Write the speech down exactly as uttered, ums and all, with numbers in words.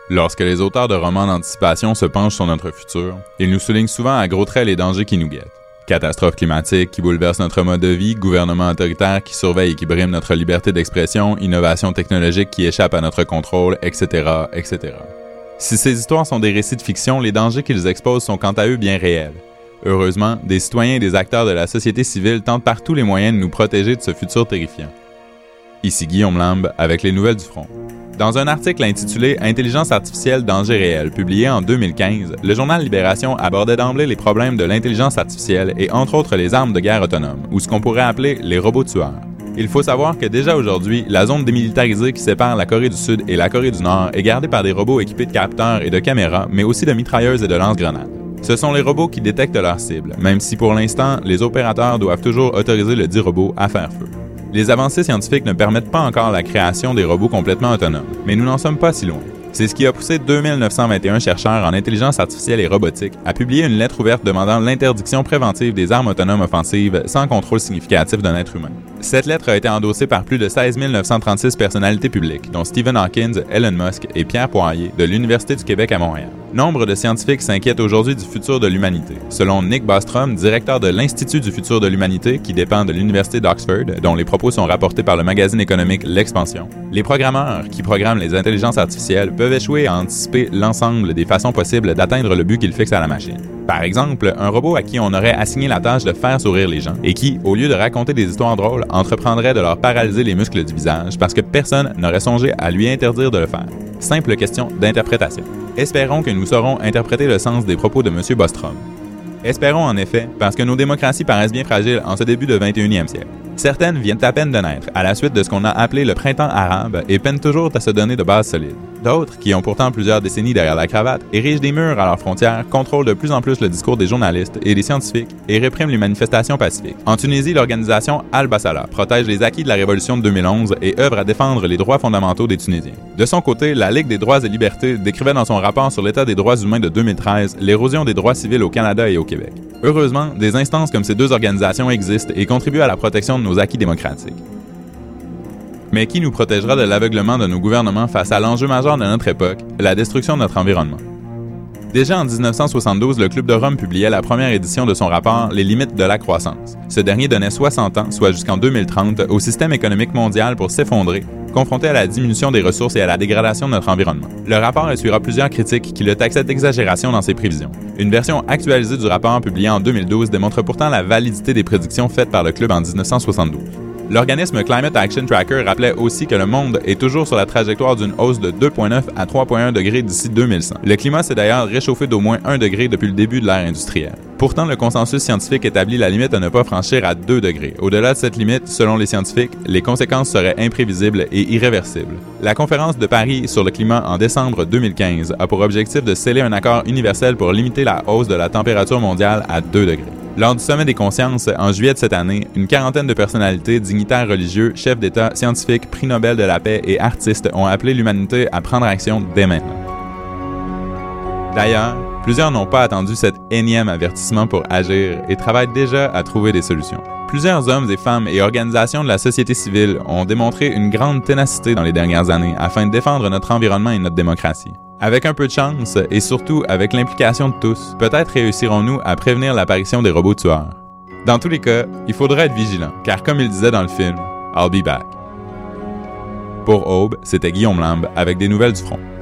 Lorsque les auteurs de romans d'anticipation se penchent sur notre futur, ils nous soulignent souvent à gros traits les dangers qui nous guettent. Catastrophes climatiques qui bouleversent notre mode de vie, gouvernements autoritaires qui surveillent et qui briment notre liberté d'expression, innovations technologiques qui échappent à notre contrôle, et cetera, et cetera. Si ces histoires sont des récits de fiction, les dangers qu'ils exposent sont quant à eux bien réels. Heureusement, des citoyens et des acteurs de la société civile tentent par tous les moyens de nous protéger de ce futur terrifiant. Ici Guillaume Lambe avec les nouvelles du front. Dans un article intitulé « Intelligence artificielle, danger réel » publié en deux mille quinze, le journal Libération abordait d'emblée les problèmes de l'intelligence artificielle et entre autres les armes de guerre autonomes, ou ce qu'on pourrait appeler les robots tueurs. Il faut savoir que déjà aujourd'hui, la zone démilitarisée qui sépare la Corée du Sud et la Corée du Nord est gardée par des robots équipés de capteurs et de caméras, mais aussi de mitrailleuses et de lance-grenades. Ce sont les robots qui détectent leurs cibles, même si pour l'instant, les opérateurs doivent toujours autoriser le dit robot à faire feu. Les avancées scientifiques ne permettent pas encore la création des robots complètement autonomes, mais nous n'en sommes pas si loin. C'est ce qui a poussé deux mille neuf cent vingt et un chercheurs en intelligence artificielle et robotique à publier une lettre ouverte demandant l'interdiction préventive des armes autonomes offensives sans contrôle significatif d'un être humain. Cette lettre a été endossée par plus de seize mille neuf cent trente-six personnalités publiques, dont Stephen Hawking, Elon Musk et Pierre Poirier de l'Université du Québec à Montréal. Nombre de scientifiques s'inquiètent aujourd'hui du futur de l'humanité. Selon Nick Bostrom, directeur de l'Institut du futur de l'humanité, qui dépend de l'Université d'Oxford, dont les propos sont rapportés par le magazine économique L'Expansion, les programmeurs qui programment les intelligences artificielles peuvent échouer à anticiper l'ensemble des façons possibles d'atteindre le but qu'ils fixent à la machine. Par exemple, un robot à qui on aurait assigné la tâche de faire sourire les gens et qui, au lieu de raconter des histoires drôles, entreprendrait de leur paralyser les muscles du visage parce que personne n'aurait songé à lui interdire de le faire. Simple question d'interprétation. Espérons que nous saurons interpréter le sens des propos de M. Bostrom. Espérons en effet, parce que nos démocraties paraissent bien fragiles en ce début de vingt et unième siècle. Certaines viennent à peine de naître, à la suite de ce qu'on a appelé le printemps arabe, et peinent toujours à se donner de bases solides. D'autres, qui ont pourtant plusieurs décennies derrière la cravate, érigent des murs à leurs frontières, contrôlent de plus en plus le discours des journalistes et des scientifiques, et répriment les manifestations pacifiques. En Tunisie, l'organisation Al-Bassala protège les acquis de la révolution de deux mille onze et œuvre à défendre les droits fondamentaux des Tunisiens. De son côté, la Ligue des droits et libertés décrivait dans son rapport sur l'état des droits humains de deux mille treize l'érosion des droits civils au Canada et au Québec. Heureusement, des instances comme ces deux organisations existent et contribuent à la protection de nos acquis démocratiques. Mais qui nous protégera de l'aveuglement de nos gouvernements face à l'enjeu majeur de notre époque, la destruction de notre environnement? Déjà en dix-neuf cent soixante-douze, le Club de Rome publiait la première édition de son rapport « Les limites de la croissance ». Ce dernier donnait soixante ans, soit jusqu'en deux mille trente, au système économique mondial pour s'effondrer, confronté à la diminution des ressources et à la dégradation de notre environnement. Le rapport essuiera plusieurs critiques qui le taxaient d'exagération dans ses prévisions. Une version actualisée du rapport publié en deux mille douze démontre pourtant la validité des prédictions faites par le club en dix-neuf cent soixante-douze. L'organisme Climate Action Tracker rappelait aussi que le monde est toujours sur la trajectoire d'une hausse de deux virgule neuf à trois virgule un degrés d'ici deux mille cent. Le climat s'est d'ailleurs réchauffé d'au moins un degré depuis le début de l'ère industrielle. Pourtant, le consensus scientifique établit la limite à ne pas franchir à deux degrés. Au-delà de cette limite, selon les scientifiques, les conséquences seraient imprévisibles et irréversibles. La conférence de Paris sur le climat en décembre deux mille quinze a pour objectif de sceller un accord universel pour limiter la hausse de la température mondiale à deux degrés. Lors du Sommet des consciences, en juillet de cette année, une quarantaine de personnalités, dignitaires religieux, chefs d'État, scientifiques, prix Nobel de la paix et artistes ont appelé l'humanité à prendre action dès maintenant. D'ailleurs, plusieurs n'ont pas attendu cet énième avertissement pour agir et travaillent déjà à trouver des solutions. Plusieurs hommes et femmes et organisations de la société civile ont démontré une grande ténacité dans les dernières années afin de défendre notre environnement et notre démocratie. Avec un peu de chance, et surtout avec l'implication de tous, peut-être réussirons-nous à prévenir l'apparition des robots tueurs. Dans tous les cas, il faudra être vigilant, car comme il disait dans le film, I'll be back. Pour Aube, c'était Guillaume Lambe avec des nouvelles du front.